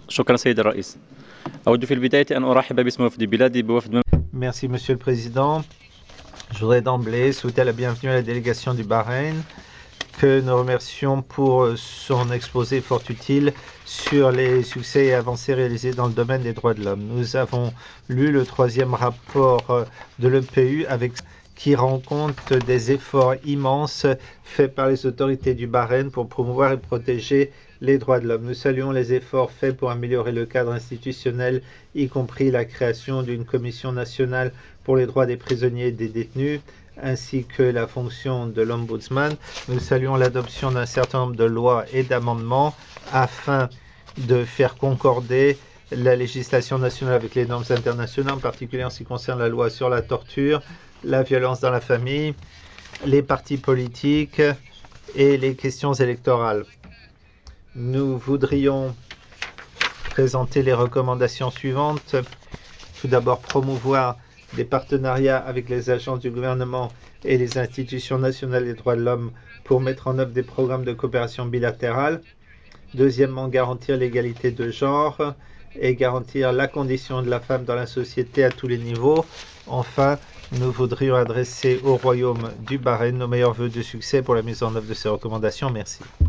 شكرا سيد الرئيس. أود في البداية أن أرحب باسم وفد بلادي بوفد. Merci, Monsieur le Président. Je voudrais d'emblée souhaiter la bienvenue à la délégation du Bahreïn, que nous remercions pour son exposé fort utile sur les succès et avancées réalisés dans le domaine des droits de l'homme. Nous avons lu le 3e rapport de l'EPU qui rend compte des efforts immenses faits par les autorités du Bahreïn pour promouvoir et protéger les droits de l'homme. Nous saluons les efforts faits pour améliorer le cadre institutionnel, y compris la création d'une commission nationale pour les droits des prisonniers et des détenus, ainsi que la fonction de l'ombudsman. Nous saluons l'adoption d'un certain nombre de lois et d'amendements afin de faire concorder la législation nationale avec les normes internationales, en particulier en ce qui concerne la loi sur la torture, la violence dans la famille, les partis politiques et les questions électorales. Nous voudrions présenter les recommandations suivantes. Tout d'abord, promouvoir des partenariats avec les agences du gouvernement et les institutions nationales des droits de l'homme pour mettre en œuvre des programmes de coopération bilatérale. Deuxièmement, garantir l'égalité de genre et garantir la condition de la femme dans la société à tous les niveaux. Enfin, nous voudrions adresser au Royaume du Bahreïn nos meilleurs vœux de succès pour la mise en œuvre de ces recommandations. Merci.